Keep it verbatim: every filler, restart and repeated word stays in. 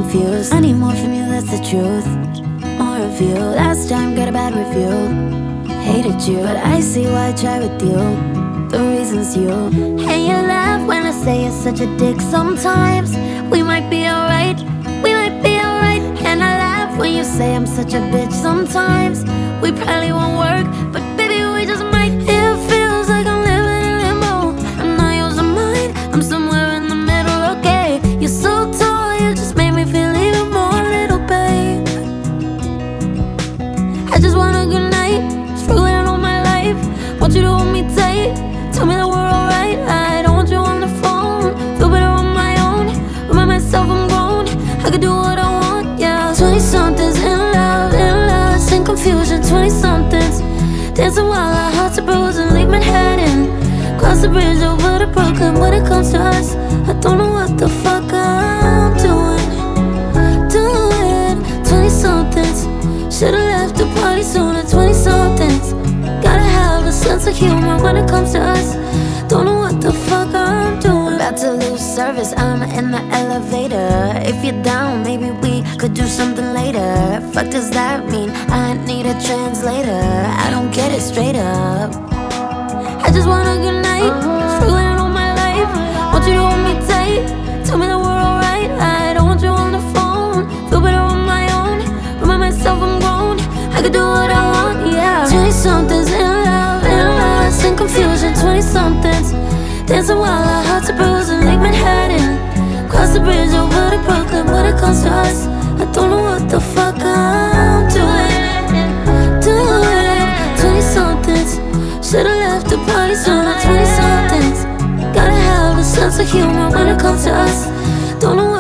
confused. I need more from you, that's the truth. More of you. Last time got a bad review. Hated you, but I see why I try with you. The reason's you. And you laugh when I say you're such a dick. Sometimes we might be alright, we might be alright. And I laugh when you say I'm such a bitch. Sometimes we probably won't work, but baby we just might. It feels like I'm living in limbo. I'm not yours or mine, I'm somewhere in the middle. Okay, you're so tall, you just made me feel even more little, babe. I just want a good night, struggling all my life. Want you to hold me tight, tell me that we're alright. I don't want you on the phone, feel better on my own. Remind myself I'm grown, I can do what I want, yeah. Twenty-somethings in love, in lust and confusion. Twenty-somethings dancing while our hearts are bruising. Leave Manhattan, cross the bridge over to Brooklyn. When it comes to us, I don't know what the fuck I'm doing, doing. Twenty-somethings, should've left the party sooner. Twenty-somethings, gotta have a sense of humor when it comes to us. Don't know what the fuck I'm doing. About to lose service, I'm in the elevator. If you're down, maybe we could do something later. Fuck does that mean? I need a translator. I don't get it straight up. I just want a good night, struggling all my life. Want you to hold me tight, tell me that we're alright. I don't want you on the phone, feel better on my own. Remind myself I'm grown, I can do what I want, yeah. Twenty-somethings in love, in lust and confusion. Twenty-somethings dancing while our hearts are bruising. Lake Manhattan, cross the bridge over to Brooklyn. When it comes to us, I don't know what the fuck I'm doing, doing. Twenty-somethings, should've left the party sooner. Twenty-somethings, gotta have a sense of humor when it comes to us. Don't know what